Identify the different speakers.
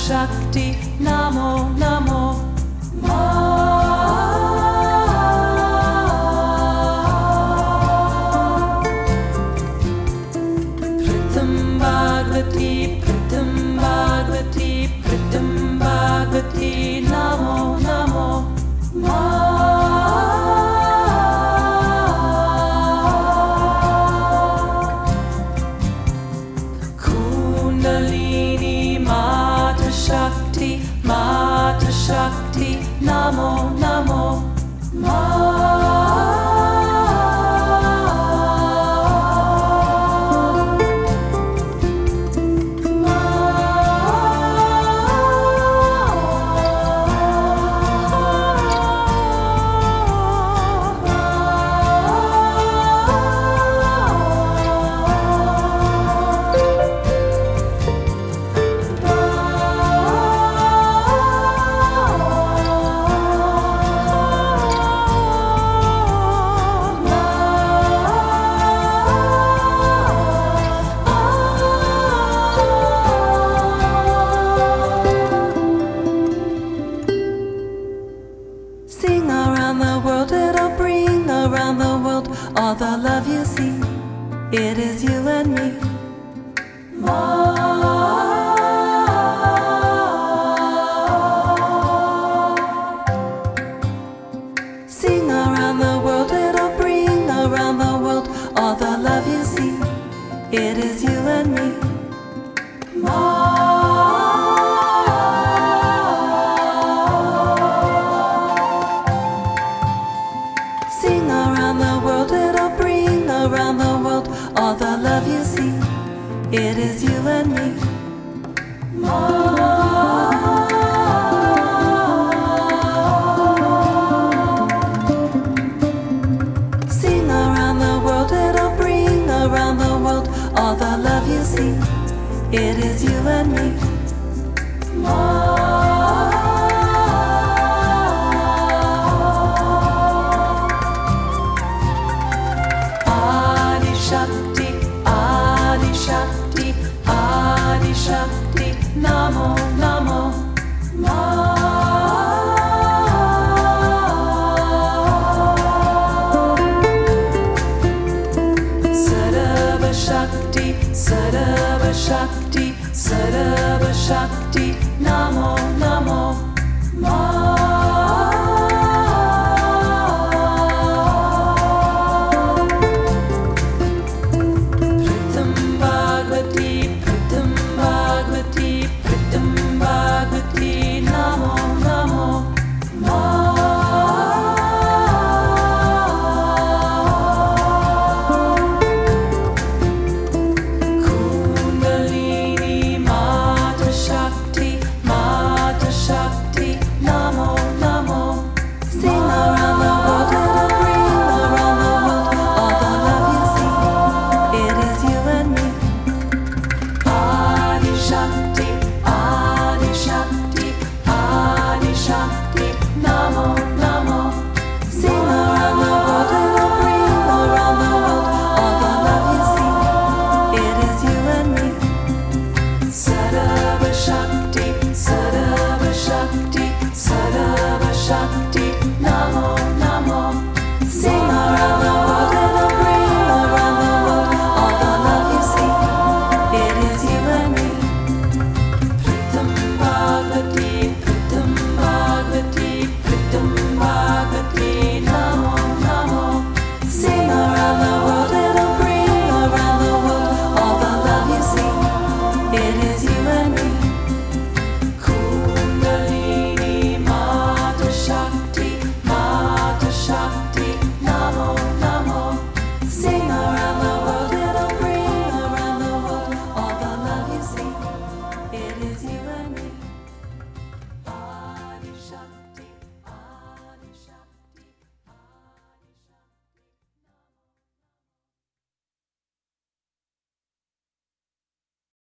Speaker 1: Shakti, Namo Namo Ma. Pritam Bhagavati, Pritam Bhagavati, Pritam Bhagavati, Namo Namo Ma. Kundalini Mata Shakti, Mata Shakti, Namo Namo Ma. Sing around the world, it'll bring around the world all the love you see. It is you and me. Sing around the world, it'll bring around the world all the love you see. It is you and me. Sing around the world, it'll bring around the world all the love you see. It is you and me. Sing around the world, it'll bring around the world all the love you see. It is you and me. Adi Shakti, Adi Shakti, Adi Shakti, Namo Namo Ma. Sarva Shakti, Sarva Shakti, Sarva Shakti.